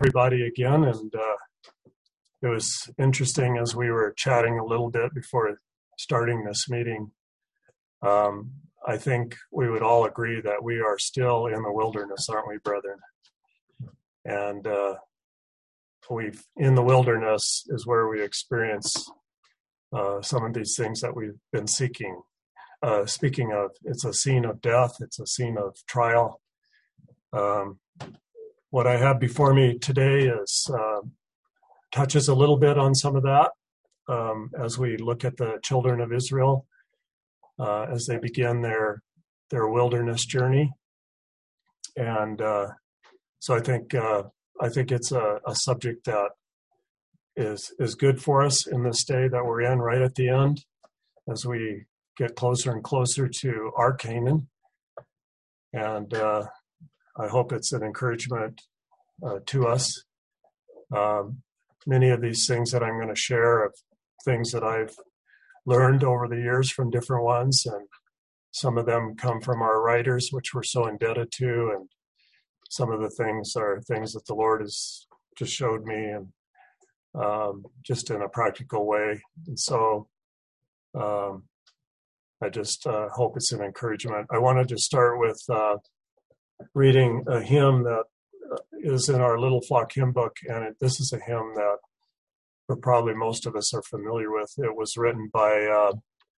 everybody again. And it was interesting as we were chatting a little bit before starting this meeting. I think we would all agree that we are still in the wilderness, aren't we, brethren? And in the wilderness is where we experience some of these things that we've been seeking. Speaking of, it's a scene of death. It's a scene of trial. What I have before me today is touches a little bit on some of that as we look at the children of Israel as they begin their wilderness journey. And so I think it's a subject that is good for us in this day that we're in right at the end as we get closer and closer to our Canaan. And I hope it's an encouragement to us. Many of these things that I'm going to share are things that I've learned over the years from different ones, and some of them come from our writers, which we're so indebted to, and some of the things are things that the Lord has just showed me, and just in a practical way. And so I just hope it's an encouragement. I wanted to start with reading a hymn that is in our Little Flock hymn book, and this is a hymn that probably most of us are familiar with. It was written by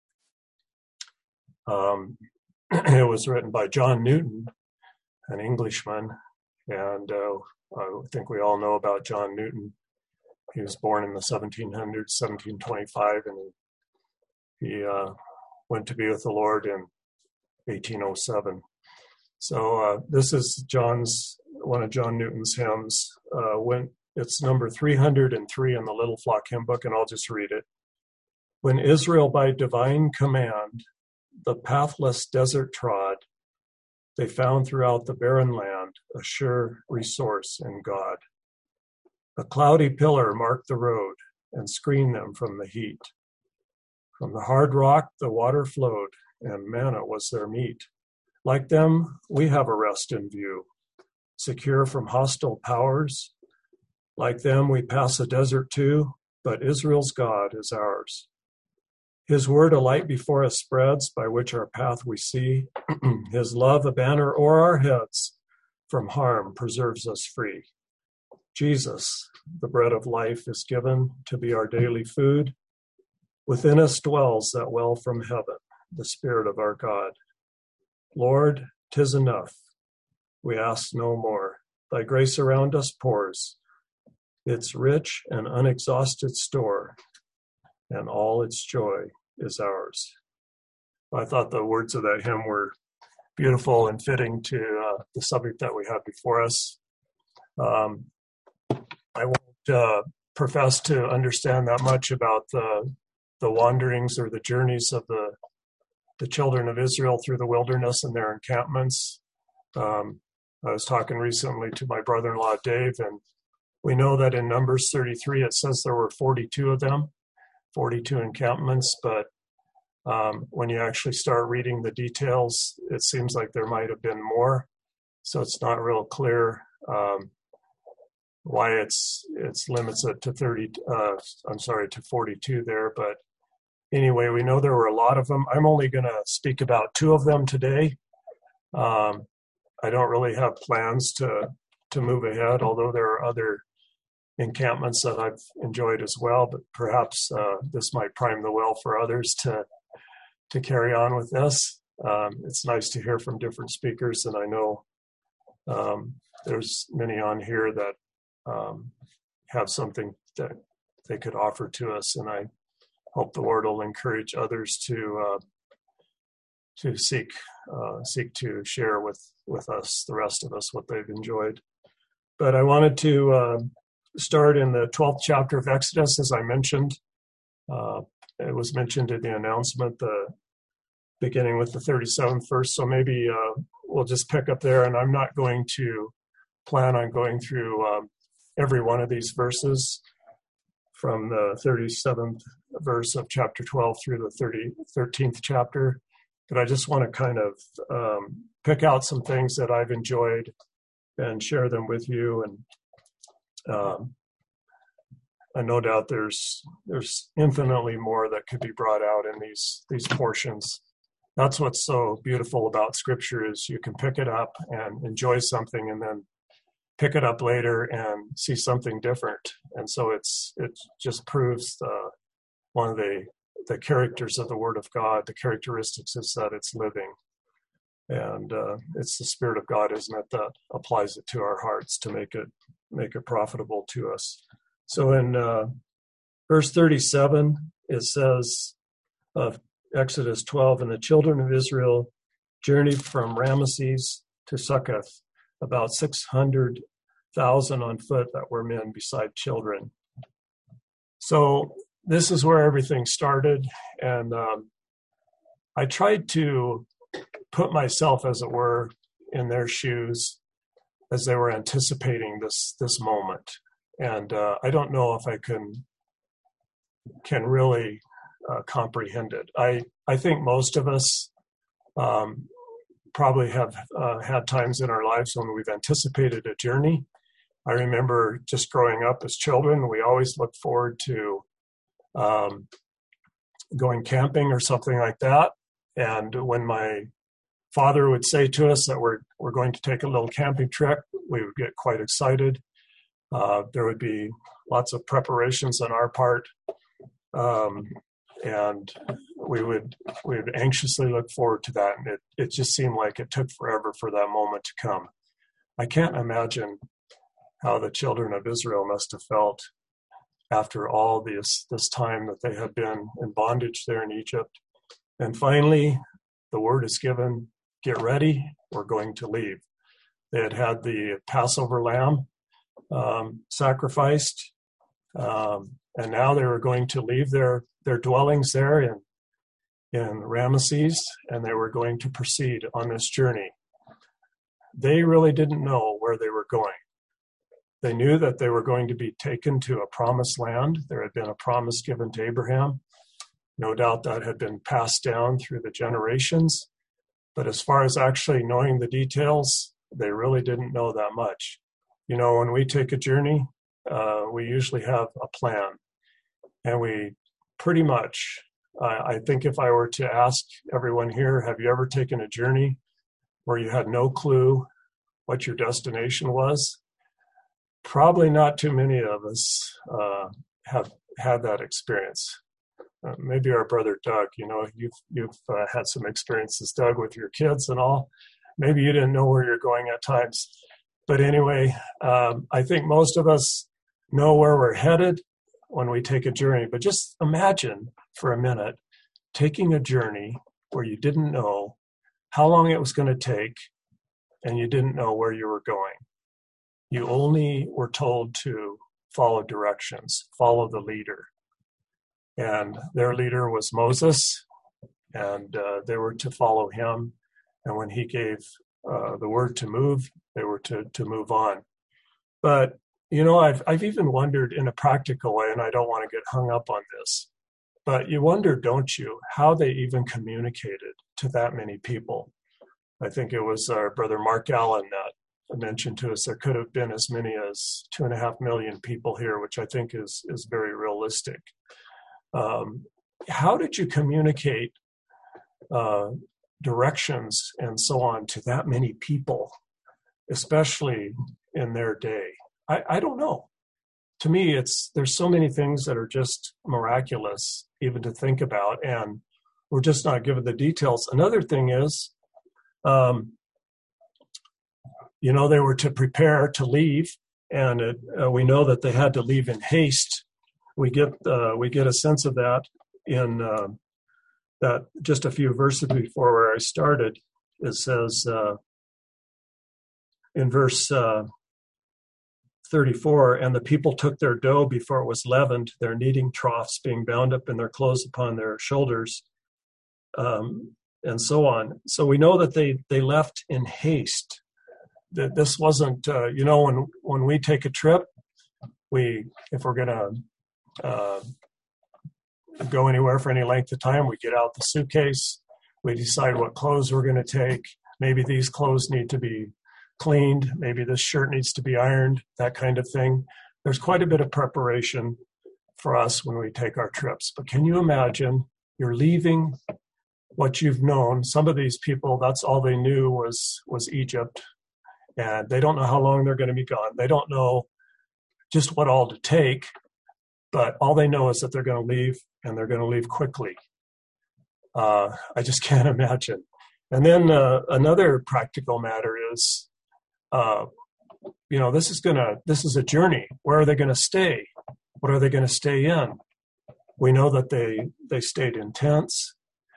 John Newton, an Englishman, and I think we all know about John Newton. He was born in the 1700s, 1725, and he went to be with the Lord in 1807. So this is one of John Newton's hymns. It's number 303 in the Little Flock hymn book, and I'll just read it. When Israel by divine command the pathless desert trod, they found throughout the barren land a sure resource in God. A cloudy pillar marked the road and screened them from the heat. From the hard rock the water flowed, and manna was their meat. Like them, we have a rest in view, secure from hostile powers. Like them, we pass a desert too, but Israel's God is ours. His word a light before us spreads, by which our path we see. His love a banner o'er our heads, from harm preserves us free. Jesus, the bread of life, is given to be our daily food. Within us dwells that well from heaven, the Spirit of our God. Lord, 'tis enough. We ask no more. Thy grace around us pours its rich and unexhausted store, and all its joy is ours. I thought the words of that hymn were beautiful and fitting to the subject that we have before us. I won't profess to understand that much about the wanderings or the journeys of the children of Israel through the wilderness and their encampments. I was talking recently to my brother-in-law, Dave, and we know that in Numbers 33, it says there were 42 of them, 42 encampments, but when you actually start reading the details, it seems like there might have been more. So it's not real clear why it's limits it to 42 there. But anyway, we know there were a lot of them. I'm only going to speak about two of them today. I don't really have plans to move ahead, although there are other encampments that I've enjoyed as well, but perhaps this might prime the well for others to carry on with this. It's nice to hear from different speakers, and I know there's many on here that have something that they could offer to us, and I hope the Lord will encourage others to seek to share with us, the rest of us, what they've enjoyed. But I wanted to start in the 12th chapter of Exodus, as I mentioned. It was mentioned in the announcement, beginning with the 37th verse. So maybe we'll just pick up there, and I'm not going to plan on going through every one of these verses from the 37th verse of chapter 12 through the 13th chapter. But I just want to kind of pick out some things that I've enjoyed and share them with you. Um, and no doubt there's infinitely more that could be brought out in these portions. That's what's so beautiful about Scripture is you can pick it up and enjoy something, and then pick it up later and see something different. And so it just proves one of the characters of the Word of God. The characteristics is that it's living, and it's the Spirit of God, isn't it, that applies it to our hearts to make it profitable to us. So in verse 37, it says of Exodus 12, and the children of Israel journeyed from Ramesses to Succoth, about 600,000 on foot that were men beside children. So this is where everything started, and I tried to put myself, as it were, in their shoes as they were anticipating this moment. And I don't know if I can really comprehend it. I think most of us probably have had times in our lives when we've anticipated a journey. I remember just growing up as children, we always looked forward to going camping or something like that. And when my father would say to us that we're going to take a little camping trip, we would get quite excited. There would be lots of preparations on our part, and we would anxiously look forward to that. And it just seemed like it took forever for that moment to come. I can't imagine how the children of Israel must have felt after all this time that they had been in bondage there in Egypt. And finally, the word is given, get ready, we're going to leave. They had the Passover lamb sacrificed, and now they were going to leave their dwellings there in Ramesses, and they were going to proceed on this journey. They really didn't know where they were going. They knew that they were going to be taken to a promised land. There had been a promise given to Abraham. No doubt that had been passed down through the generations. But as far as actually knowing the details, they really didn't know that much. You know, when we take a journey, we usually have a plan. And we pretty much, I think if I were to ask everyone here, have you ever taken a journey where you had no clue what your destination was? Probably not too many of us have had that experience. Maybe our brother Doug, you know, you've had some experiences, Doug, with your kids and all. Maybe you didn't know where you're going at times. But anyway, I think most of us know where we're headed when we take a journey. But just imagine for a minute taking a journey where you didn't know how long it was going to take and you didn't know where you were going. You only were told to follow directions, follow the leader. And their leader was Moses, and they were to follow him. And when he gave the word to move, they were to move on. But, you know, I've even wondered in a practical way, and I don't want to get hung up on this, but you wonder, don't you, how they even communicated to that many people. I think it was our brother Mark Allen that mentioned to us there could have been as many as 2.5 million people here, which I think is very realistic. How did you communicate directions and so on to that many people, especially in their day? I don't know. To me, there's so many things that are just miraculous even to think about, and we're just not given the details. Another thing is, you know, they were to prepare to leave, and we know that they had to leave in haste. We get a sense of that in that just a few verses before where I started. It says in verse 34, and the people took their dough before it was leavened, their kneading troughs being bound up in their clothes upon their shoulders, and so on. So we know that they left in haste. That this wasn't, you know, when we take a trip, if we're going to go anywhere for any length of time, we get out the suitcase, we decide what clothes we're going to take. Maybe these clothes need to be cleaned, maybe this shirt needs to be ironed, that kind of thing. there's quite a bit of preparation for us when we take our trips. But can you imagine you're leaving what you've known? Some of these people, that's all they knew was Egypt. And they don't know how long they're going to be gone. They don't know just what all to take, but all they know is that they're going to leave, and they're going to leave quickly. I just can't imagine. And then another practical matter is, this is a journey. Where are they going to stay? What are they going to stay in? We know that they stayed in tents,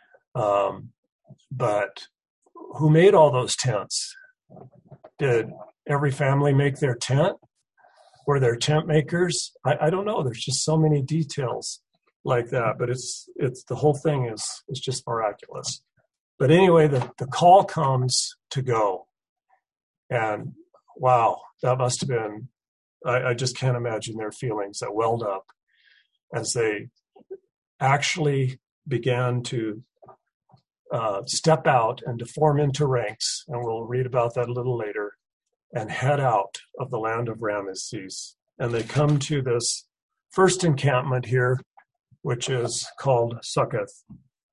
but who made all those tents? Did every family make their tent? Were there tent makers? I don't know. There's just so many details like that, but it's the whole thing is just miraculous. But anyway, the call comes to go, and wow, that must have been. I just can't imagine their feelings that welled up as they actually began to step out and to form into ranks, and we'll read about that a little later, and head out of the land of Ramesses. And they come to this first encampment here, which is called Succoth.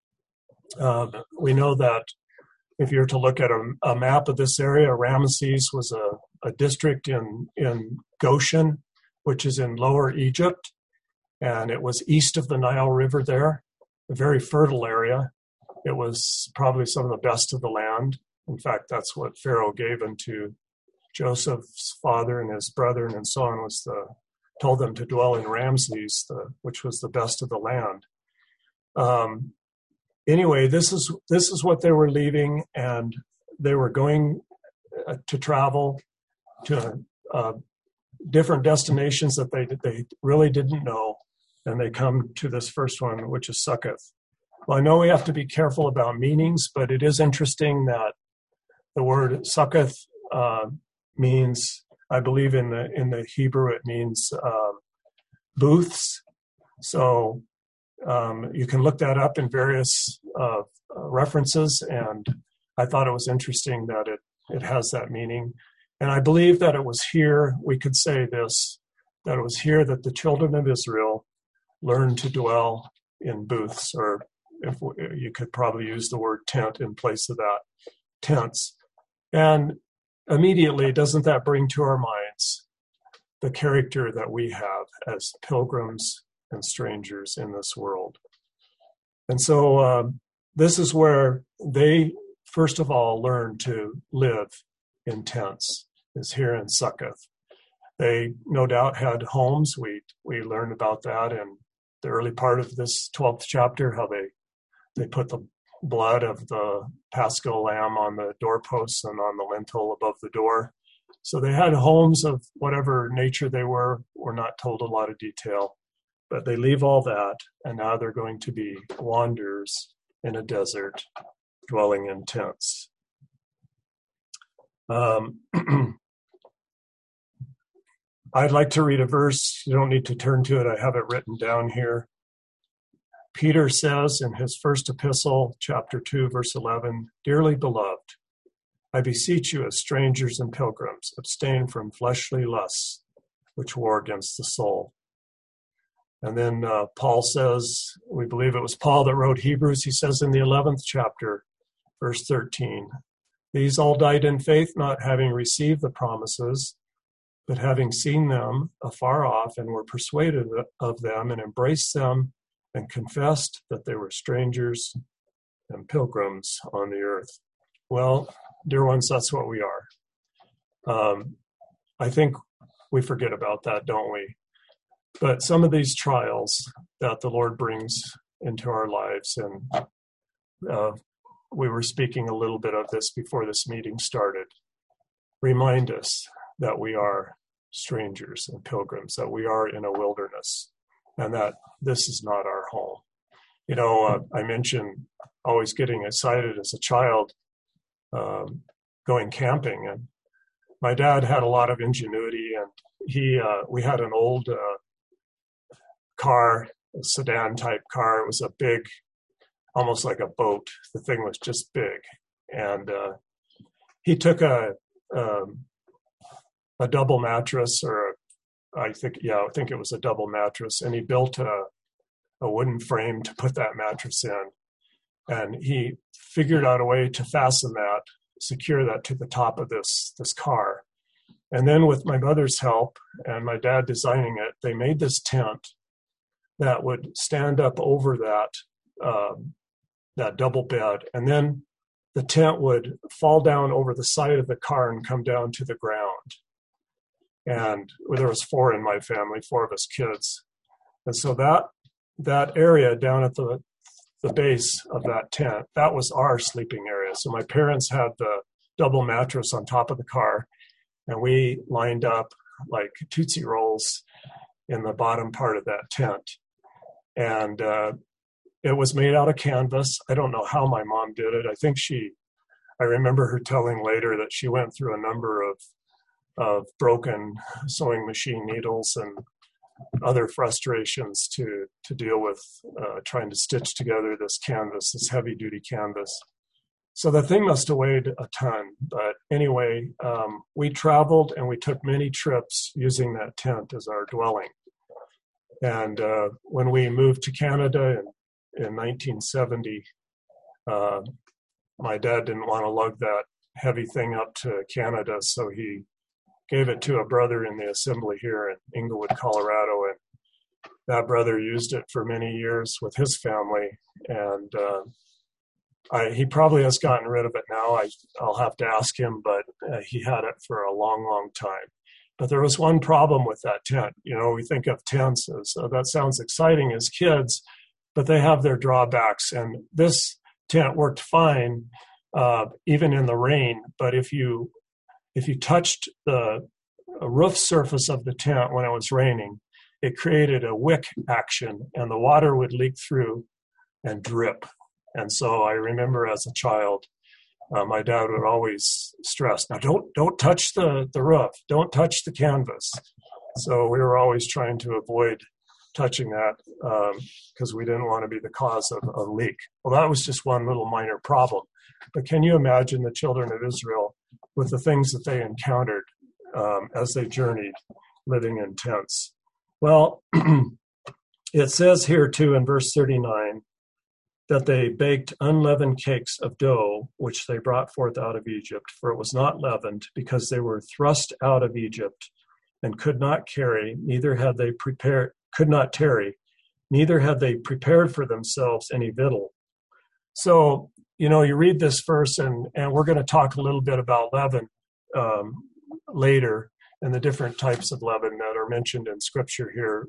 We know that if you're to look at a map of this area, Ramesses was a district in Goshen, which is in Lower Egypt, and it was east of the Nile River there, a very fertile area. It was probably some of the best of the land. In fact, that's what Pharaoh gave unto Joseph's father and his brethren and so on, told them to dwell in Ramses, which was the best of the land. Anyway, this is what they were leaving, and they were going to travel to different destinations that they really didn't know, and they come to this first one, which is Succoth. Well, I know we have to be careful about meanings, but it is interesting that the word Succoth means, I believe in the Hebrew, it means booths. So you can look that up in various references, and I thought it was interesting that it has that meaning. And I believe that it was here, we could say this, that it was here that the children of Israel learned to dwell in booths, or if you could probably use the word tent in place of that, tents. And immediately, doesn't that bring to our minds the character that we have as pilgrims and strangers in this world? And so this is where they, first of all, learn to live in tents, is here in Succoth. They no doubt had homes. We learned about that in the early part of this 12th chapter, how they put the blood of the Paschal lamb on the doorposts and on the lintel above the door. So they had homes of whatever nature they were. We're not told a lot of detail, but they leave all that, and now they're going to be wanderers in a desert, dwelling in tents. I'd like to read a verse. You don't need to turn to it. I have it written down here. Peter says in his first epistle, chapter 2, verse 11, "Dearly beloved, I beseech you as strangers and pilgrims, abstain from fleshly lusts, which war against the soul." And then Paul says, we believe it was Paul that wrote Hebrews, he says in the 11th chapter, verse 13, "These all died in faith, not having received the promises, but having seen them afar off, and were persuaded of them, and embraced them, and confessed that they were strangers and pilgrims on the earth." Well, dear ones, that's what we are. I think we forget about that, don't we? But some of these trials that the Lord brings into our lives, and we were speaking a little bit of this before this meeting started, remind us that we are strangers and pilgrims, that we are in a wilderness, and that this is not our home. You know, I mentioned always getting excited as a child going camping, and my dad had a lot of ingenuity, and we had an old car, a sedan type car. It was a big, almost like a boat. The thing was just big, and he took a double mattress or I think it was a double mattress, and he built a wooden frame to put that mattress in. And he figured out a way to secure that to the top of this car. And then with my mother's help and my dad designing it, they made this tent that would stand up over that double bed. And then the tent would fall down over the side of the car and come down to the ground. And there was 4 in my family, 4 of us kids. And so that area down at the base of that tent, that was our sleeping area. So my parents had the double mattress on top of the car, and we lined up like Tootsie Rolls in the bottom part of that tent. And it was made out of canvas. I don't know how my mom did it. I remember her telling later that she went through a number of broken sewing machine needles and other frustrations to deal with trying to stitch together this canvas, this heavy duty canvas. So the thing must have weighed a ton. But anyway, we traveled and we took many trips using that tent as our dwelling. And when we moved to Canada in 1970, my dad didn't want to lug that heavy thing up to Canada, so he gave it to a brother in the assembly here in Inglewood, Colorado, and that brother used it for many years with his family. And he probably has gotten rid of it now. I'll have to ask him, but he had it for a long, long time. But there was one problem with that tent. We think of tents as, that sounds exciting as kids, but they have their drawbacks. And this tent worked fine, even in the rain. But if you touched the roof surface of the tent when it was raining, it created a wick action, and the water would leak through and drip. And so I remember as a child, my dad would always stress, now don't touch the roof, don't touch the canvas. So we were always trying to avoid touching that because we didn't want to be the cause of a leak. Well, that was just one little minor problem. But can you imagine the children of Israel with the things that they encountered as they journeyed, living in tents? Well, it says here too in verse 39 that they baked unleavened cakes of dough, which they brought forth out of Egypt, for it was not leavened, because they were thrust out of Egypt and could not tarry, neither had they prepared for themselves any victual. So, you read this verse, and we're going to talk a little bit about leaven later, and the different types of leaven that are mentioned in Scripture here.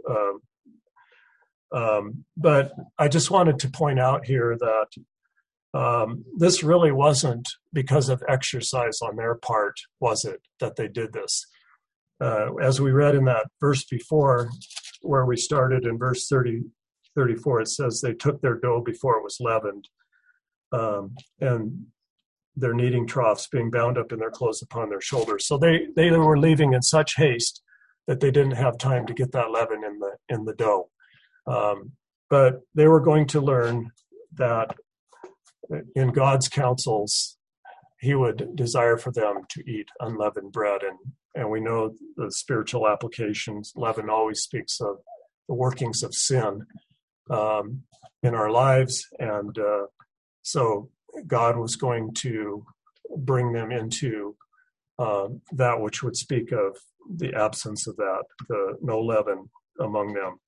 But I just wanted to point out here that this really wasn't because of exercise on their part, was it, that they did this? As we read in that verse before, where we started in verse 34, it says they took their dough before it was leavened, and their kneading troughs being bound up in their clothes upon their shoulders. So they were leaving in such haste that they didn't have time to get that leaven in the dough. But they were going to learn that in God's counsels, he would desire for them to eat unleavened bread. And we know the spiritual applications. Leaven always speaks of the workings of sin in our lives. And so God was going to bring them into that which would speak of the absence of that, the no leaven among them.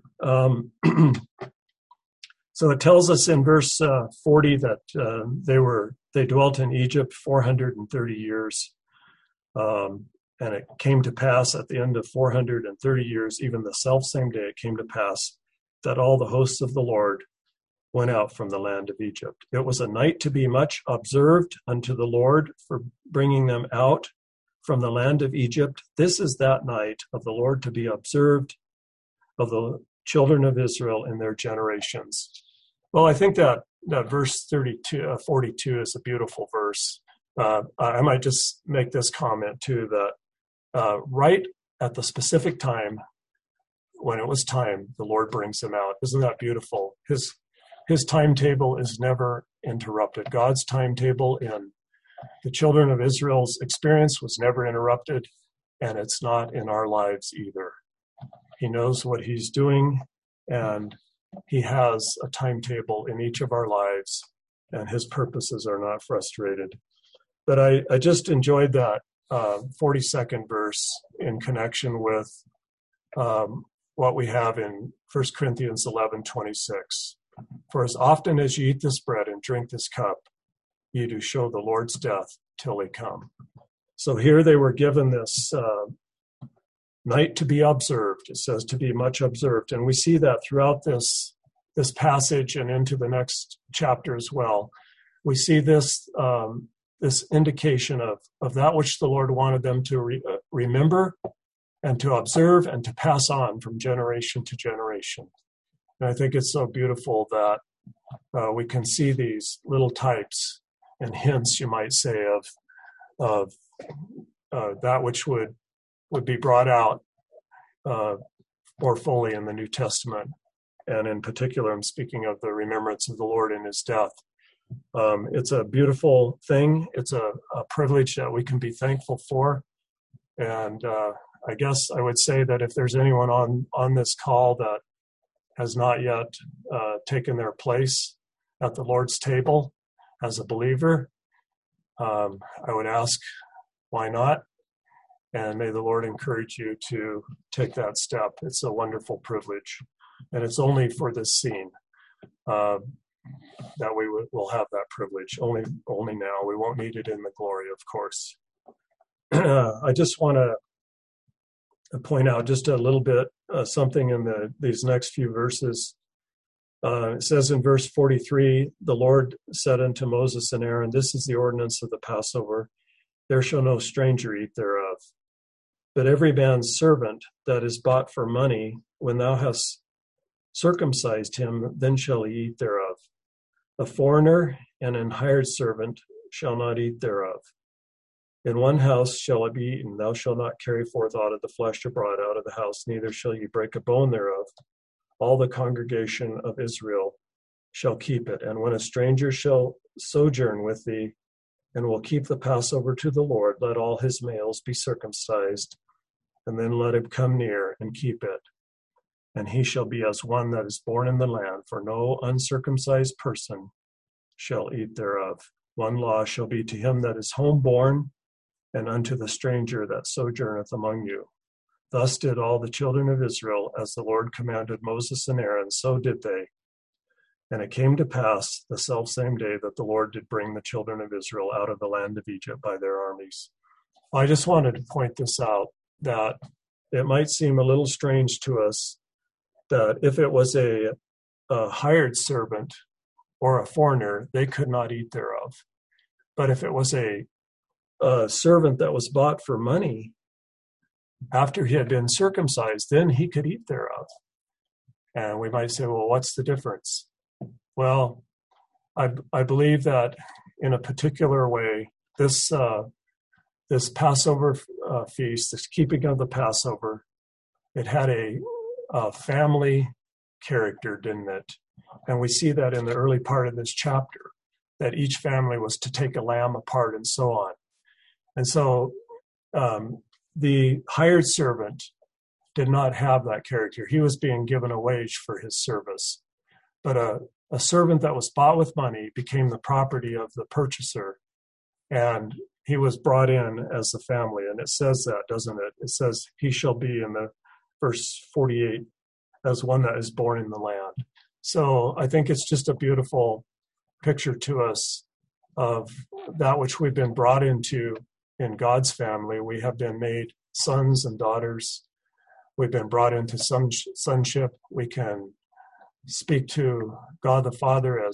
So it tells us in verse 40 that they dwelt in Egypt 430 years. And it came to pass at the end of 430 years, even the selfsame day, it came to pass that all the hosts of the Lord went out from the land of Egypt. It was a night to be much observed unto the Lord for bringing them out from the land of Egypt. This is that night of the Lord to be observed of the children of Israel in their generations. Well, I think that verse 42 is a beautiful verse. I might just make this comment too, that right at the specific time, when it was time, the Lord brings them out. Isn't that beautiful? His timetable is never interrupted. God's timetable in the children of Israel's experience was never interrupted, and it's not in our lives either. He knows what he's doing, and he has a timetable in each of our lives, and his purposes are not frustrated. But I just enjoyed that 42nd verse in connection with what we have in 1 Corinthians 11:26. For as often as you eat this bread and drink this cup, you do show the Lord's death till he come. So here they were given this night to be observed. It says to be much observed. And we see that throughout this passage and into the next chapter as well. We see this indication of that which the Lord wanted them to remember and to observe and to pass on from generation to generation. And I think it's so beautiful that we can see these little types and hints, you might say, of that which would be brought out more fully in the New Testament. And in particular, I'm speaking of the remembrance of the Lord in his death. It's a beautiful thing. It's a privilege that we can be thankful for. And I guess I would say that if there's anyone on this call that has not yet taken their place at the Lord's table as a believer, I would ask, why not? And may the Lord encourage you to take that step. It's a wonderful privilege. And it's only for this scene that we will have that privilege. Only now. We won't need it in the glory, of course. I just want to point out just a little bit something in these next few verses. It says in verse 43, the Lord said unto Moses and Aaron, this is the ordinance of the Passover. There shall no stranger eat thereof. But every man's servant that is bought for money, when thou hast circumcised him, then shall he eat thereof. A foreigner and an hired servant shall not eat thereof. In one house shall it be eaten. Thou shalt not carry forth aught of the flesh abroad out of the house, neither shall ye break a bone thereof. All the congregation of Israel shall keep it. And when a stranger shall sojourn with thee, and will keep the Passover to the Lord, let all his males be circumcised, and then let him come near and keep it. And he shall be as one that is born in the land, for no uncircumcised person shall eat thereof. One law shall be to him that is homeborn, and unto the stranger that sojourneth among you. Thus did all the children of Israel, as the Lord commanded Moses and Aaron, so did they. And it came to pass the selfsame day that the Lord did bring the children of Israel out of the land of Egypt by their armies. I just wanted to point this out, that it might seem a little strange to us that if it was a hired servant or a foreigner, they could not eat thereof. But if it was a servant that was bought for money, after he had been circumcised, then he could eat thereof. And we might say, well, what's the difference? Well, I believe that in a particular way, this Passover feast, this keeping of the Passover, it had a family character, didn't it? And we see that in the early part of this chapter, that each family was to take a lamb apart and so on. And so the hired servant did not have that character. He was being given a wage for his service. But a servant that was bought with money became the property of the purchaser, and he was brought in as the family. And it says that, doesn't it? It says he shall be, in the verse 48, as one that is born in the land. So I think it's just a beautiful picture to us of that which we've been brought into in God's family. We have been made sons and daughters. We've been brought into sonship. We can speak to God the Father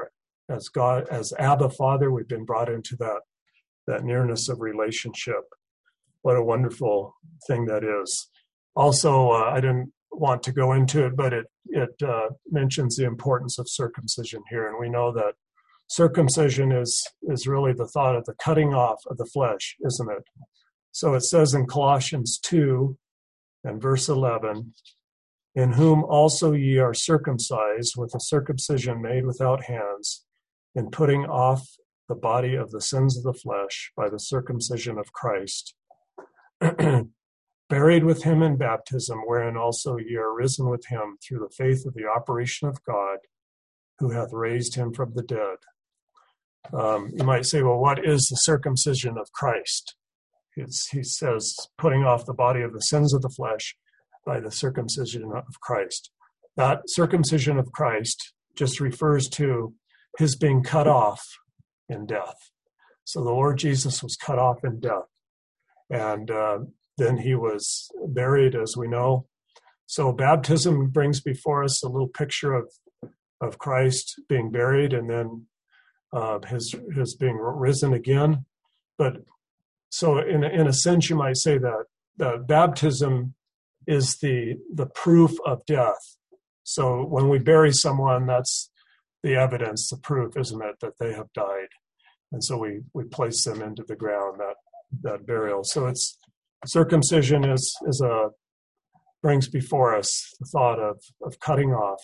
as Abba Father. We've been brought into that nearness of relationship. What a wonderful thing that is. Also, I didn't want to go into it, but it mentions the importance of circumcision here, and we know that circumcision is really the thought of the cutting off of the flesh, isn't it? So it says in Colossians 2 and verse 11, in whom also ye are circumcised with a circumcision made without hands, in putting off the body of the sins of the flesh by the circumcision of Christ. buried with him in baptism, wherein also ye are risen with him through the faith of the operation of God, who hath raised him from the dead. You might say, well, what is the circumcision of Christ? He says, putting off the body of the sins of the flesh by the circumcision of Christ. That circumcision of Christ just refers to his being cut off in death. So the Lord Jesus was cut off in death. And then he was buried, as we know. So baptism brings before us a little picture of Christ being buried and then his being risen again. But so in a sense, you might say that baptism is the proof of death. So when we bury someone, that's the evidence, the proof, isn't it, that they have died. And so we place them into the ground, that burial. So it's circumcision brings before us the thought of cutting off,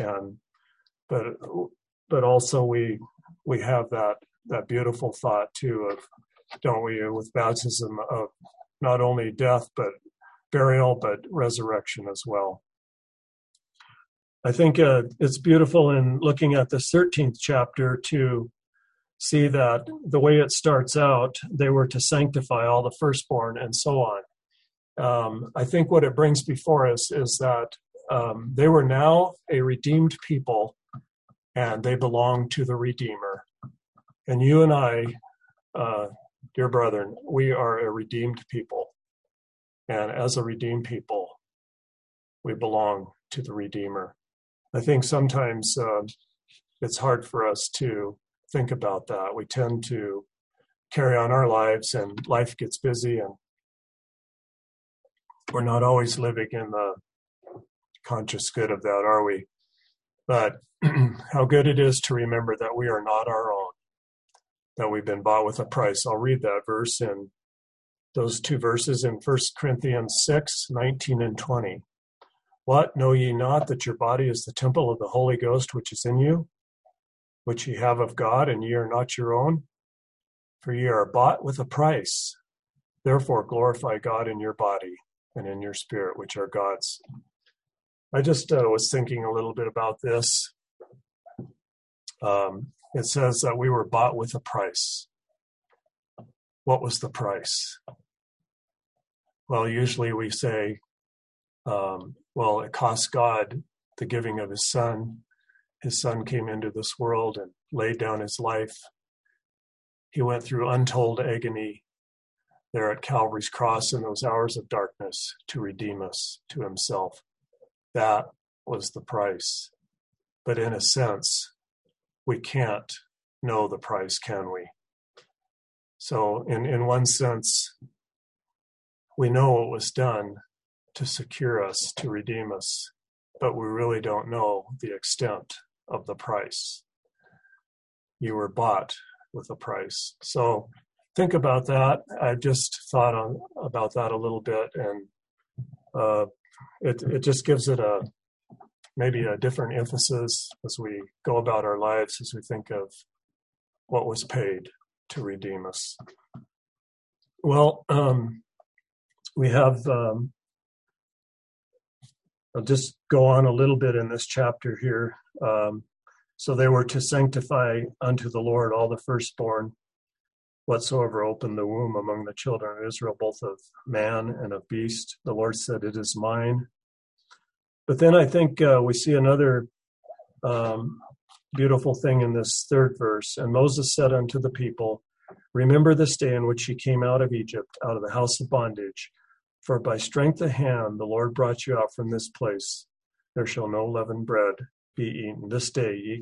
but also we have that beautiful thought too of, don't we, with baptism, of not only death but burial but resurrection as well. I think it's beautiful in looking at the 13th chapter to see that the way it starts out, they were to sanctify all the firstborn and so on. I think what it brings before us is that they were now a redeemed people and they belong to the Redeemer. And you and I, dear brethren, we are a redeemed people. And as a redeemed people, we belong to the Redeemer. I think sometimes it's hard for us to think about that. We tend to carry on our lives and life gets busy and we're not always living in the conscious good of that, are we? But how good it is to remember that we are not our own, that we've been bought with a price. I'll read that verse in those two verses in 1 Corinthians 6:19 and 20. What, know ye not that your body is the temple of the Holy Ghost which is in you, which ye have of God, and ye are not your own? For ye are bought with a price. Therefore glorify God in your body and in your spirit, which are God's. I just was thinking a little bit about this. It says that we were bought with a price. What was the price? Well, usually we say, well, it cost God the giving of his son. His son came into this world and laid down his life. He went through untold agony there at Calvary's cross in those hours of darkness to redeem us to himself. That was the price. But in a sense, we can't know the price, can we? So in one sense, we know what was done to secure us, to redeem us, but we really don't know the extent of the price. You were bought with a price. So think about that. I just thought about that a little bit, and it just gives it maybe a different emphasis as we go about our lives, as we think of what was paid to redeem us. Well, we have, I'll just go on a little bit in this chapter here. So they were to sanctify unto the Lord all the firstborn, whatsoever opened the womb among the children of Israel, both of man and of beast. The Lord said, it is mine. But then I think we see another beautiful thing in this third verse. And Moses said unto the people, remember this day in which ye came out of Egypt, out of the house of bondage. For by strength of hand the Lord brought you out from this place. There shall no leavened bread be eaten. This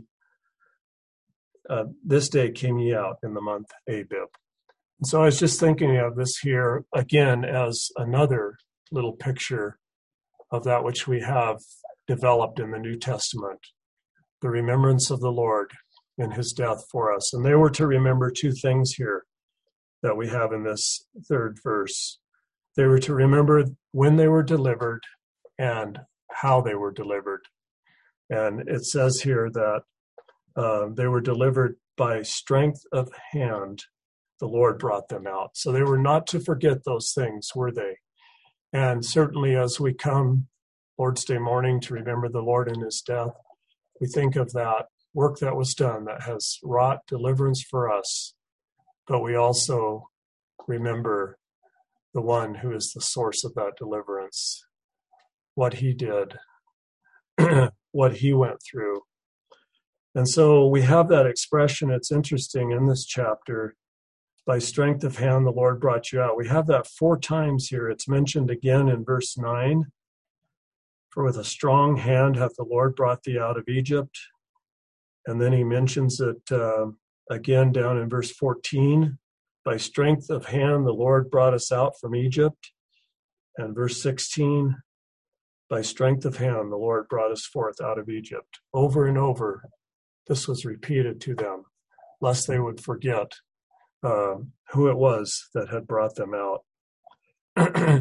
day came ye out in the month Abib. And so I was just thinking of this here again as another little picture of that which we have developed in the New Testament, the remembrance of the Lord in his death for us. And they were to remember two things here that we have in this third verse. They were to remember when they were delivered and how they were delivered. And it says here that they were delivered by strength of hand. The Lord brought them out. So they were not to forget those things, were they? And certainly as we come Lord's Day morning to remember the Lord in his death, we think of that work that was done that has wrought deliverance for us. But we also remember the one who is the source of that deliverance, what he did, what he went through. And so we have that expression. It's interesting in this chapter, by strength of hand, the Lord brought you out. We have that 4 times here. It's mentioned again in verse 9. For with a strong hand hath the Lord brought thee out of Egypt. And then he mentions it again down in verse 14. By strength of hand, the Lord brought us out from Egypt. And verse 16, by strength of hand, the Lord brought us forth out of Egypt. Over and over, this was repeated to them, lest they would forget who it was that had brought them out.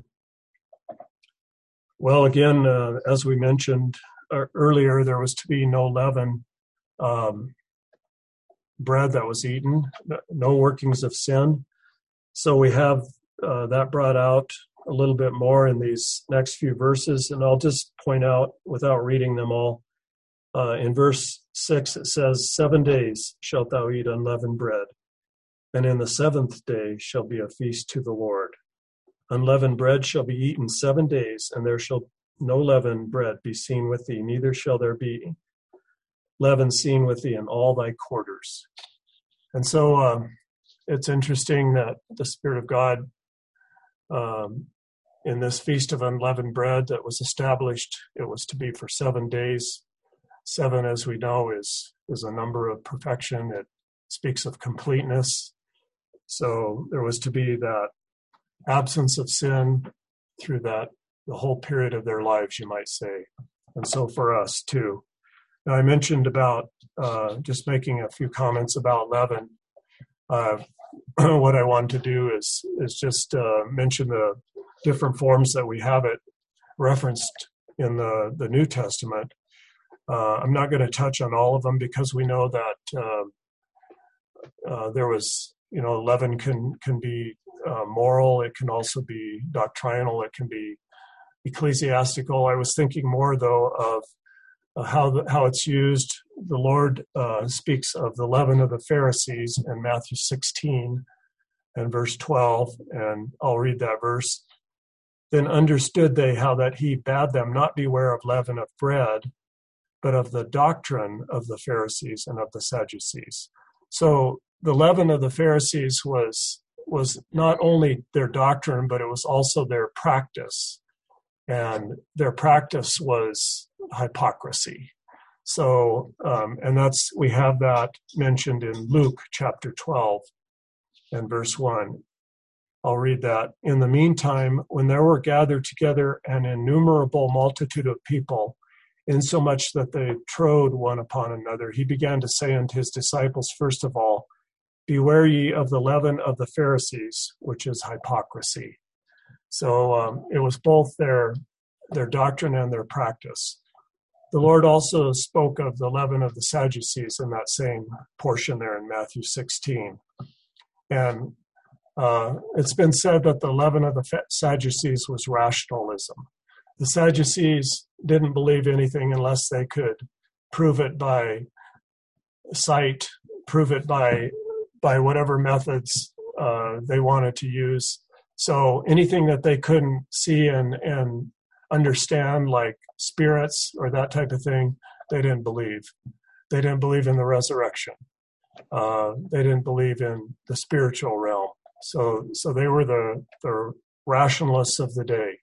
Well, again, as we mentioned earlier, there was to be no leaven bread that was eaten, no workings of sin. So we have that brought out a little bit more in these next few verses, and I'll just point out, without reading them all, in verse 6 it says, 7 days shalt thou eat unleavened bread, and in the 7th day shall be a feast to the Lord. Unleavened bread shall be eaten 7 days, and there shall no leavened bread be seen with thee, neither shall there be leaven seen with thee in all thy quarters. And so it's interesting that the Spirit of God, in this Feast of Unleavened Bread that was established, it was to be for 7 days. 7, as we know, is a number of perfection. It speaks of completeness. So there was to be that absence of sin through the whole period of their lives, you might say. And so for us too. Now, I mentioned about just making a few comments about leaven. What I want to do is just mention the different forms that we have it referenced in the New Testament. I'm not going to touch on all of them because we know that there was, leaven can be moral. It can also be doctrinal. It can be ecclesiastical. I was thinking more, though, of how it's used. The Lord speaks of the leaven of the Pharisees in Matthew 16 and verse 12, and I'll read that verse. Then understood they how that he bade them not beware of leaven of bread, but of the doctrine of the Pharisees and of the Sadducees. So the leaven of the Pharisees was not only their doctrine, but it was also their practice. And their practice was hypocrisy. So, and we have that mentioned in Luke chapter 12 and verse 1. I'll read that. In the meantime, when there were gathered together an innumerable multitude of people, insomuch that they trode one upon another, he began to say unto his disciples, first of all, beware ye of the leaven of the Pharisees, which is hypocrisy. So it was both their doctrine and their practice. The Lord also spoke of the leaven of the Sadducees in that same portion there in Matthew 16. And it's been said that the leaven of the Sadducees was rationalism. The Sadducees didn't believe anything unless they could prove it by sight, prove it by whatever methods they wanted to use. So anything that they couldn't see and understand, like spirits or that type of thing, they didn't believe. They didn't believe in the resurrection. They didn't believe in the spiritual realm. So they were the rationalists of the day.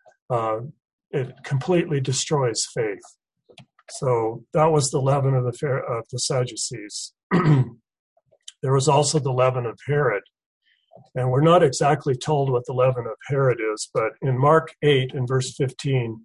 It completely destroys faith. So that was the leaven of the Sadducees. There was also the leaven of Herod. And we're not exactly told what the leaven of Herod is, but in Mark 8 in verse 15,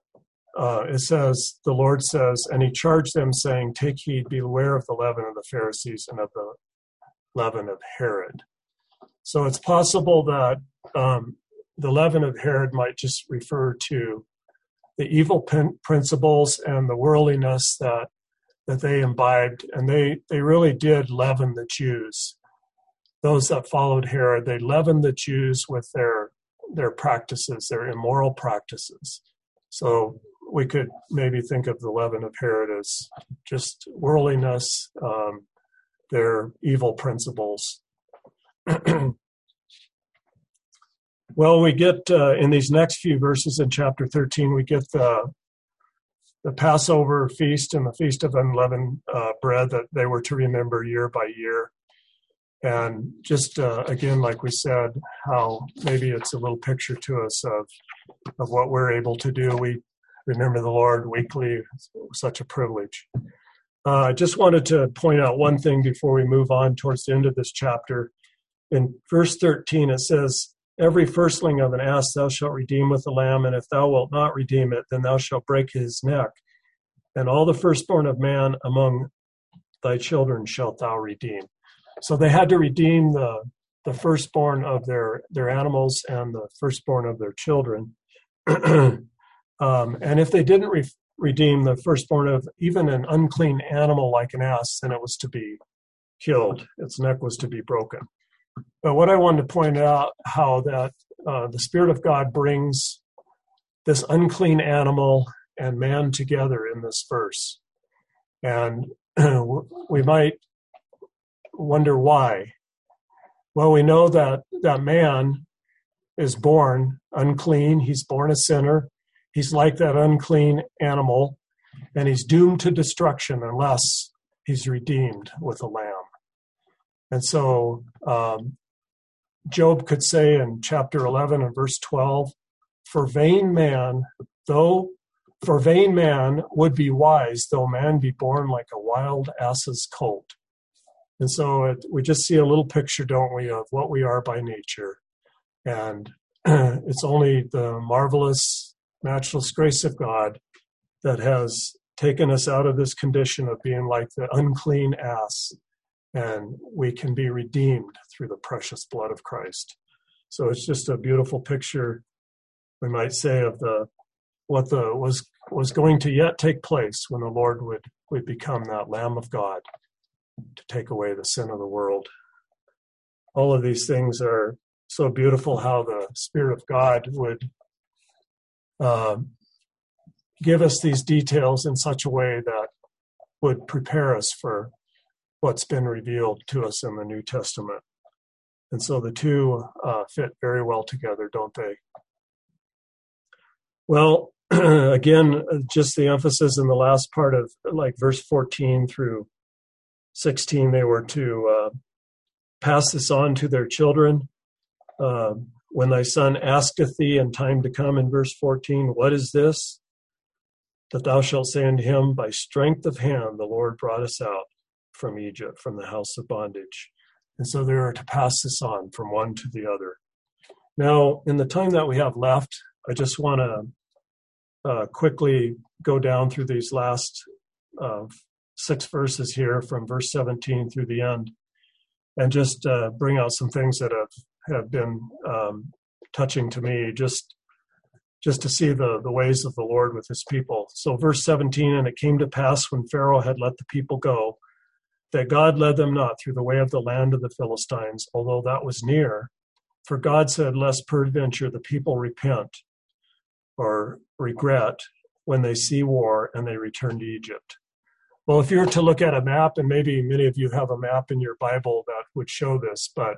it says, the Lord says, and he charged them saying, take heed, beware of the leaven of the Pharisees and of the leaven of Herod. So it's possible that the leaven of Herod might just refer to the evil principles and the worldliness that they imbibed, and they really did leaven the Jews. Those that followed Herod, they leavened the Jews with their their practices, their immoral practices. So we could maybe think of the leaven of Herod as just worldliness, their evil principles. Well, we get in these next few verses in chapter 13, we get the Passover feast and the Feast of Unleavened Bread that they were to remember year by year. And just, again, like we said, how maybe it's a little picture to us of what we're able to do. We remember the Lord weekly, such a privilege. I just wanted to point out one thing before we move on towards the end of this chapter. In verse 13, it says, "Every firstling of an ass thou shalt redeem with a lamb, and if thou wilt not redeem it, then thou shalt break his neck. And all the firstborn of man among thy children shalt thou redeem." So they had to redeem the firstborn of their animals and the firstborn of their children. And if they didn't redeem the firstborn of even an unclean animal like an ass, then it was to be killed. Its neck was to be broken. But what I wanted to point out, how that the Spirit of God brings this unclean animal and man together in this verse. And we might wonder why. Well, we know that man is born unclean. He's born a sinner. He's like that unclean animal, and he's doomed to destruction unless he's redeemed with a lamb. And so Job could say in chapter 11 and verse 12, for vain man would be wise, though man be born like a wild ass's colt. And so we just see a little picture, don't we, of what we are by nature. And it's only the marvelous, matchless grace of God that has taken us out of this condition of being like the unclean ass, and we can be redeemed through the precious blood of Christ. So it's just a beautiful picture, we might say, of what was going to yet take place when the Lord would become that Lamb of God to take away the sin of the world. All of these things are so beautiful, how the Spirit of God would give us these details in such a way that would prepare us for what's been revealed to us in the New Testament. And so the two fit very well together, don't they? Well, again, just the emphasis in the last part of like verse 14 through 16, they were to pass this on to their children. When thy son asketh thee in time to come, in verse 14, what is this? That thou shalt say unto him, by strength of hand the Lord brought us out from Egypt, from the house of bondage. And so they are to pass this on from one to the other. Now, in the time that we have left, I just want to quickly go down through these last 6 verses here from verse 17 through the end, and just bring out some things that have been touching to me, just to see the ways of the Lord with his people. So verse 17, and it came to pass when Pharaoh had let the people go, that God led them not through the way of the land of the Philistines, although that was near. For God said, lest peradventure the people repent or regret when they see war and they return to Egypt. Well, if you were to look at a map, and maybe many of you have a map in your Bible that would show this, but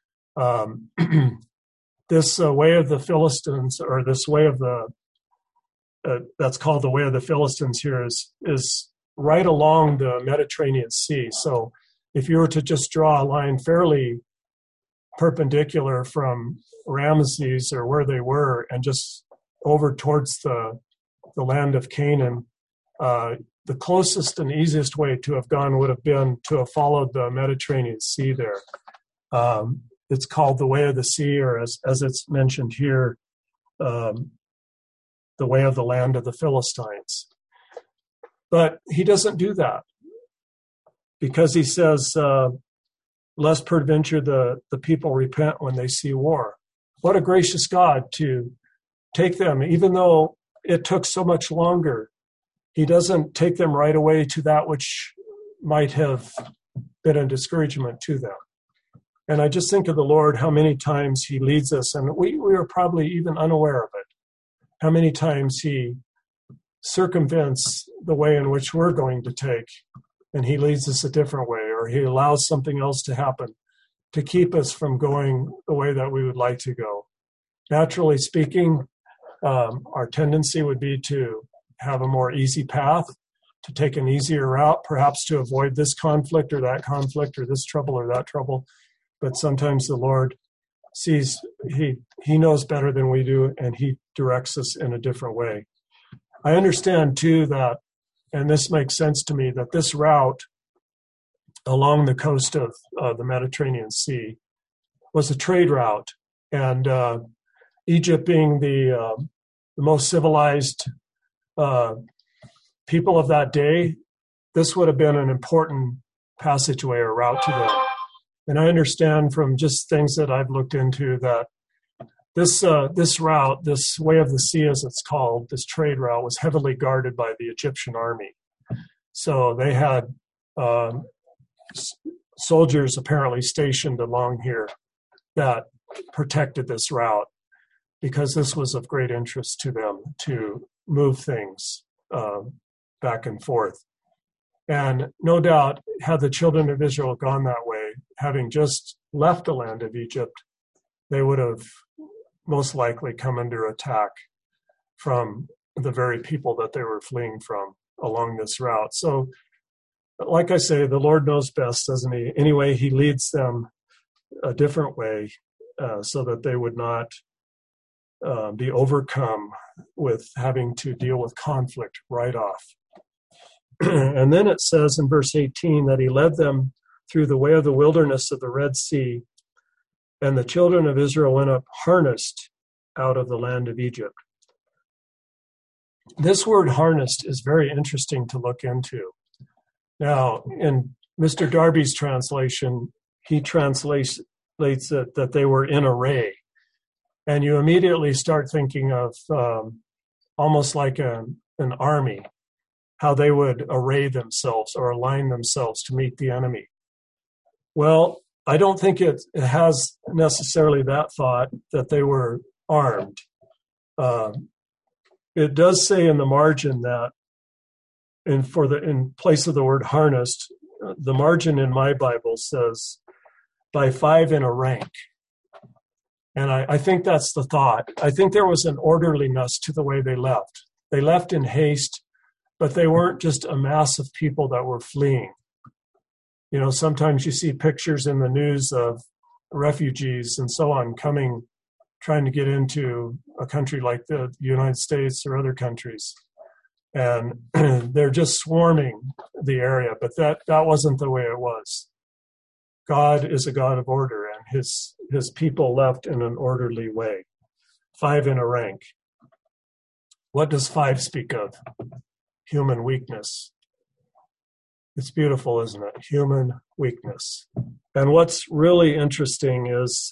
this way of the Philistines, or this way of that's called the way of the Philistines here, is right along the Mediterranean Sea. So if you were to just draw a line fairly perpendicular from Ramses or where they were and just over towards the land of Canaan, the closest and easiest way to have gone would have been to have followed the Mediterranean Sea there. It's called the way of the sea, or as it's mentioned here, the way of the land of the Philistines. But he doesn't do that, because he says, lest peradventure the people repent when they see war. What a gracious God to take them, even though it took so much longer. He doesn't take them right away to that which might have been a discouragement to them. And I just think of the Lord, how many times he leads us, and we are probably even unaware of it, how many times he circumvents the way in which we're going to take, and he leads us a different way, or he allows something else to happen to keep us from going the way that we would like to go. Naturally speaking, our tendency would be to have a more easy path, to take an easier route, perhaps to avoid this conflict or this trouble or that trouble. But sometimes the Lord sees, he knows better than we do, and he directs us in a different way. I understand too that, and this makes sense to me, that this route along the coast of the Mediterranean Sea was a trade route, and Egypt being the most civilized people of that day, this would have been an important passageway or route to them. And I understand from just things that I've looked into that this route, this way of the sea as it's called, this trade route, was heavily guarded by the Egyptian army. So they had soldiers apparently stationed along here that protected this route, because this was of great interest to them to move things back and forth. And no doubt, had the children of Israel gone that way, having just left the land of Egypt, they would have most likely come under attack from the very people that they were fleeing from along this route. So, like I say, the Lord knows best, doesn't he? Anyway, he leads them a different way so that they would not be overcome with having to deal with conflict right off. And then it says in verse 18 that he led them through the way of the wilderness of the Red Sea, and the children of Israel went up harnessed out of the land of Egypt. This word harnessed is very interesting to look into. Now, in Mr. Darby's translation, he translates it that they were in array. And you immediately start thinking of almost like an army, how they would array themselves or align themselves to meet the enemy. Well, I don't think it has necessarily that thought that they were armed. It does say in the margin that in place of the word harnessed, the margin in my Bible says by 5 in a rank. And I think that's the thought. I think there was an orderliness to the way they left. They left in haste, but they weren't just a mass of people that were fleeing. You know, sometimes you see pictures in the news of refugees and so on trying to get into a country like the United States or other countries. And they're just swarming the area, but that wasn't the way it was. God is a God of order, and his people left in an orderly way. 5 in a rank. What does 5 speak of? Human weakness. It's beautiful, isn't it? Human weakness. And what's really interesting is,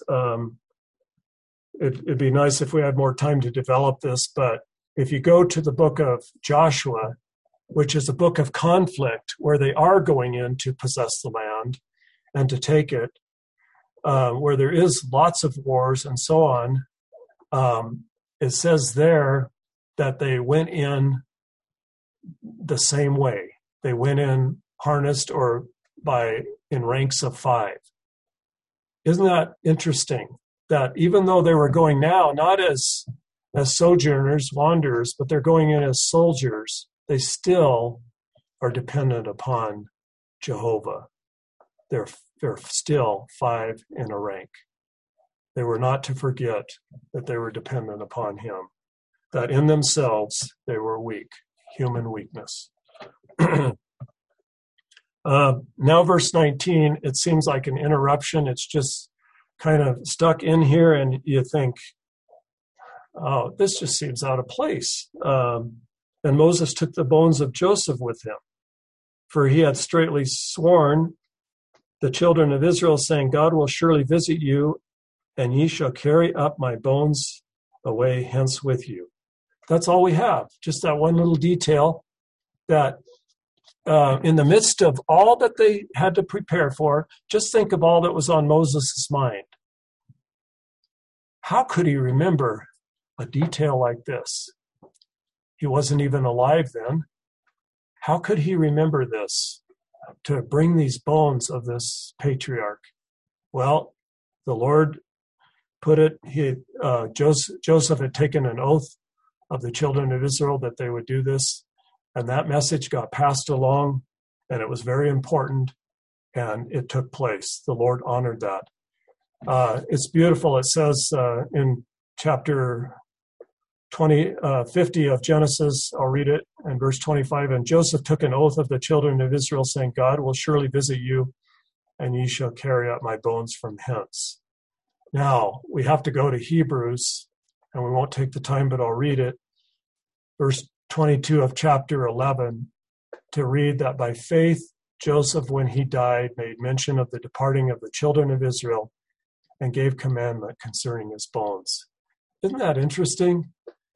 it'd be nice if we had more time to develop this, but if you go to the book of Joshua, which is a book of conflict where they are going in to possess the land and to take it, where there is lots of wars and so on, it says there that they went in the same way. They went in harnessed or in ranks of 5. Isn't that interesting? That even though they were going now, not as sojourners, wanderers, but they're going in as soldiers, they still are dependent upon Jehovah. They're still 5 in a rank. They were not to forget that they were dependent upon him, that in themselves they were weak, human weakness. Now verse 19, it seems like an interruption. It's just kind of stuck in here, and you think, oh, this just seems out of place. And Moses took the bones of Joseph with him, for he had straitly sworn the children of Israel, saying, God will surely visit you, and ye shall carry up my bones away hence with you. That's all we have, just that one little detail that in the midst of all that they had to prepare for, just think of all that was on Moses' mind. How could he remember a detail like this? He wasn't even alive then. How could he remember this, to bring these bones of this patriarch? Well, the Lord put it, Joseph had taken an oath of the children of Israel that they would do this, and that message got passed along, and it was very important, and it took place. The Lord honored that. It's beautiful. It says in chapter 50 of Genesis, I'll read it, in verse 25, and Joseph took an oath of the children of Israel, saying, God will surely visit you, and ye shall carry out my bones from hence. Now, we have to go to Hebrews, and we won't take the time, but I'll read it. Verse 22 of chapter 11, to read that by faith, Joseph, when he died, made mention of the departing of the children of Israel and gave commandment concerning his bones. Isn't that interesting?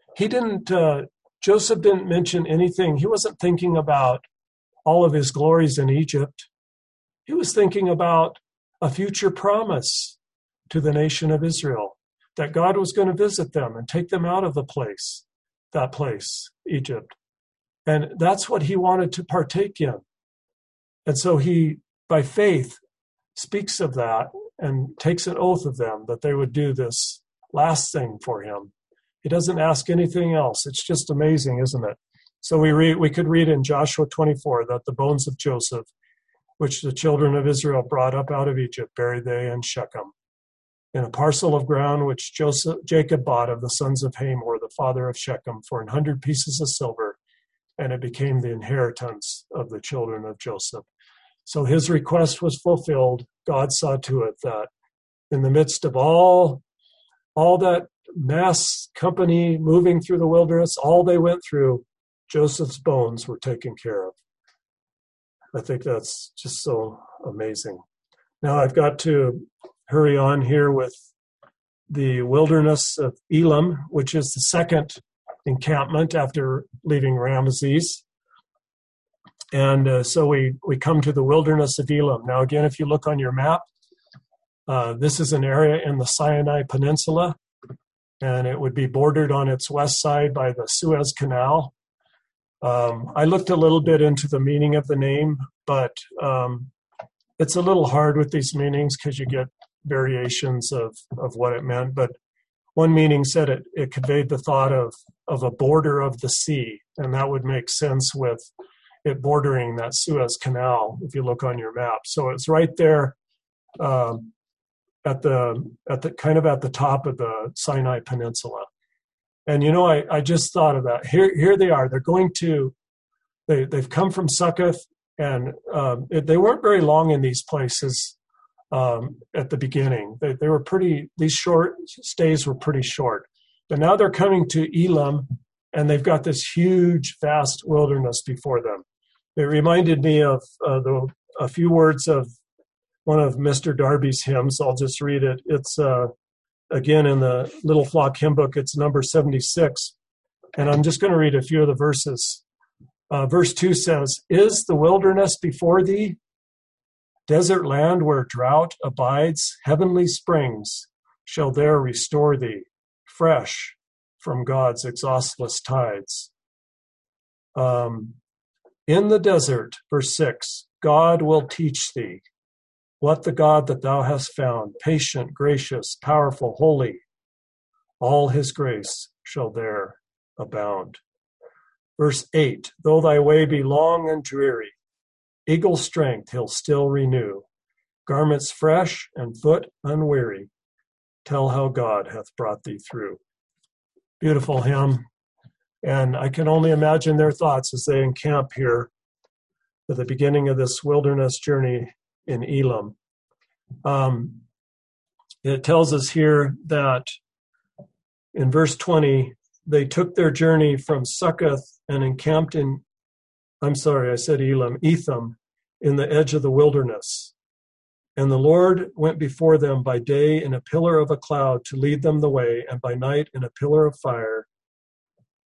Joseph didn't mention anything. He wasn't thinking about all of his glories in Egypt. He was thinking about a future promise to the nation of Israel, that God was going to visit them and take them out of that place, Egypt. And that's what he wanted to partake in. And so he, by faith, speaks of that and takes an oath of them that they would do this last thing for him. He doesn't ask anything else. It's just amazing, isn't it? So we could read in Joshua 24 that the bones of Joseph, which the children of Israel brought up out of Egypt, buried they in Shechem, in a parcel of ground which Jacob bought of the sons of Hamor, the father of Shechem, for 100 pieces of silver, and it became the inheritance of the children of Joseph. So his request was fulfilled. God saw to it that in the midst of all that mass company moving through the wilderness, all they went through, Joseph's bones were taken care of. I think that's just so amazing. Now I've got to hurry on here with the wilderness of Elam, which is the second encampment after leaving Ramesses. And so we come to the wilderness of Elam. Now again, if you look on your map, this is an area in the Sinai Peninsula, and it would be bordered on its west side by the Suez Canal. I looked a little bit into the meaning of the name, but it's a little hard with these meanings because you get variations of what it meant. But one meaning said it conveyed the thought of a border of the sea, and that would make sense with it bordering that Suez Canal if you look on your map. So it's right there at the kind of at the top of the Sinai Peninsula. And I just thought of that. Here they are. They've come from Succoth, and they weren't very long in these places at the beginning. These short stays were pretty short. But now they're coming to Elam, and they've got this huge, vast wilderness before them. It reminded me of a few words of one of Mr. Darby's hymns. I'll just read it. It's again in the Little Flock hymn book. It's number 76, and I'm just going to read a few of the verses. Verse 2 says, "Is the wilderness before thee, desert land where drought abides? Heavenly springs shall there restore thee, fresh from God's exhaustless tides." In the desert, verse 6, God will teach thee what the God that thou hast found, patient, gracious, powerful, holy, all his grace shall there abound. Verse 8, though thy way be long and dreary, eagle strength he'll still renew, garments fresh and foot unweary, tell how God hath brought thee through. Beautiful hymn. And I can only imagine their thoughts as they encamp here at the beginning of this wilderness journey in Elam. It tells us here that in verse 20, they took their journey from Succoth and encamped Etham, in the edge of the wilderness. And the Lord went before them by day in a pillar of a cloud to lead them the way, and by night in a pillar of fire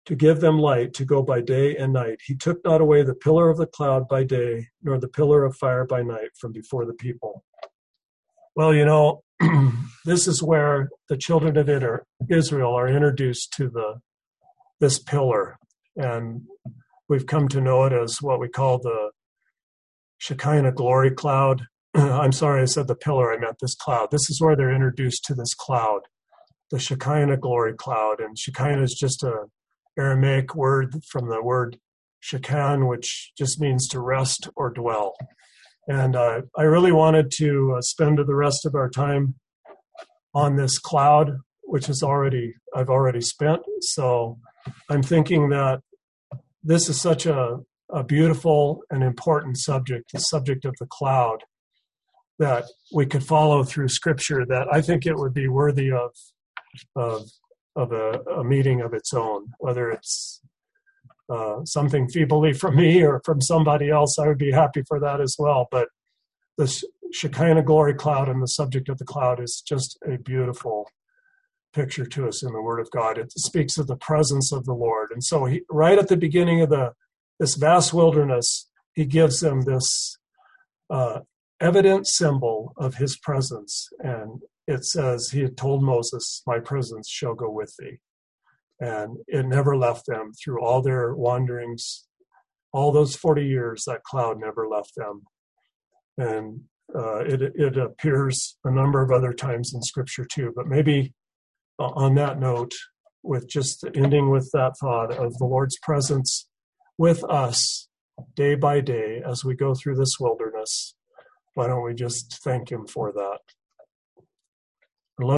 to give them light to go by day and night. He took not away the pillar of the cloud by day, nor the pillar of fire by night from before the people. Well, this is where the children of Israel are introduced to this pillar. And we've come to know it as what we call the Shekinah glory cloud. I'm sorry, I said the pillar, I meant this cloud. This is where they're introduced to this cloud, the Shekinah glory cloud. And Shekinah is just a Aramaic word from the word Shekan, which just means to rest or dwell. And I really wanted to spend the rest of our time on this cloud, which I've already spent. So I'm thinking that this is such a beautiful and important subject, the subject of the cloud, that we could follow through Scripture, that I think it would be worthy of a meeting of its own, whether it's something feebly from me or from somebody else. I would be happy for that as well. But the Shekinah glory cloud and the subject of the cloud is just a beautiful picture to us in the Word of God. It speaks of the presence of the Lord. And so right at the beginning of this vast wilderness, he gives them this evident symbol of his presence. And it says, he had told Moses, my presence shall go with thee. And it never left them through all their wanderings. All those 40 years, that cloud never left them. And it appears a number of other times in Scripture too. But maybe on that note, with just ending with that thought of the Lord's presence with us day by day as we go through this wilderness, why don't we just thank him for that?